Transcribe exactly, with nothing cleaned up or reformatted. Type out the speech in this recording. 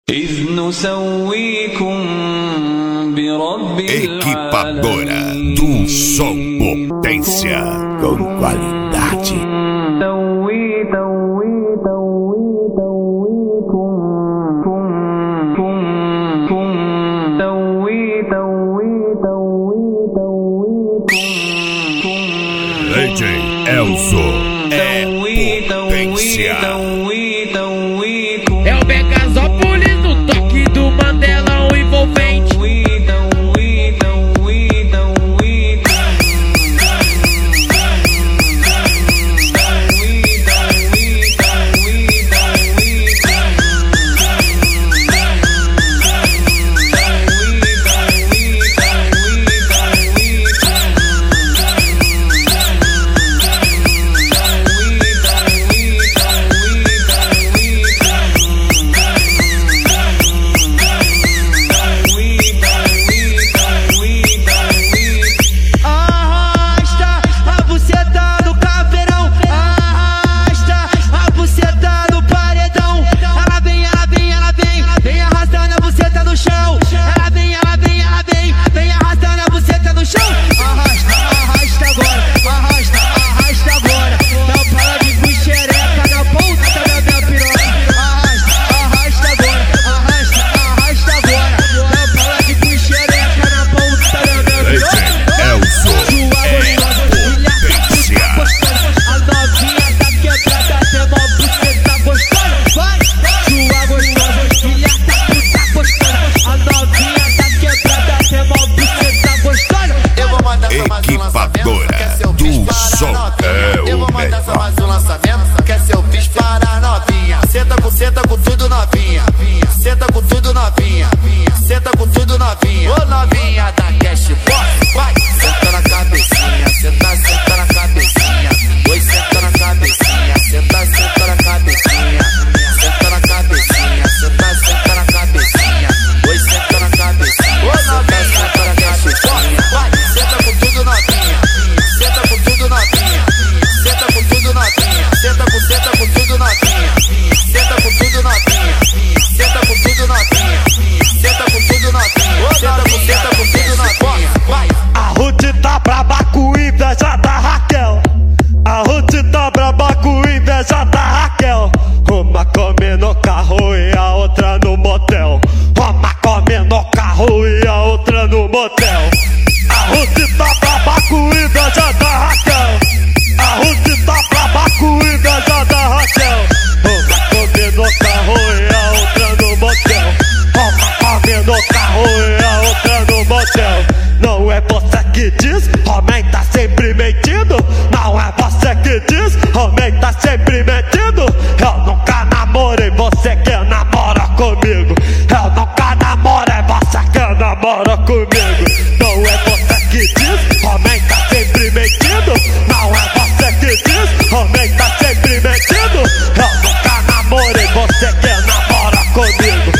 Equipadora do Som Potência com qualidade. D J Elzo é potência. É o Megazópolis no toque do Mandelão envolvente. Equipadora do Som é Eu vou o mandar só melhor. mais um lançamento. Quer ser o bicho para novinha? Senta com, senta com tudo novinha. Senta com tudo novinha. Senta com tudo novinha. Ô novinha da Cash Box, vai. Senta na cabecinha, senta, senta na cabecinha. Oi, senta na cabecinha, senta, senta na cabecinha. Senta na cabecinha, senta, senta na cabecinha. Oi, senta na cabecinha. Ô novinha, senta na cabecinha, vai. Senta com tudo novinha. Senta com tudo novinha. Senta com tudo novinha. Senta com, senta com tudo novinha. Senta com tudo novinha. Senta com tudo novinha. Senta com tudo novinha. Senta com, senta com tudo novinha. Vai. A Ruth tá braba com inveja da Raquel. A Ruth tá braba com inveja da Raquel. Uma come no carro e a outra no motel. Uma come no carro e a outra no motel. A Ruth tá braba com inveja da Raquel. A Ruth tá braba com inveja da Raquel. Uma come no carro e a outra no motel. Uma come no carro e a outra no motel. Não é você que diz, homem tá sempre mentindo. Não é você que diz, homem tá sempre mentindo. Eu nunca namorei, você que namora comigo. Eu nunca namorei, você que namora comigo. Não é você que diz, homem tá sempre mentindo. Não é você que diz, homem tá sempre mentindo. Eu nunca namorei, você que namora comigo.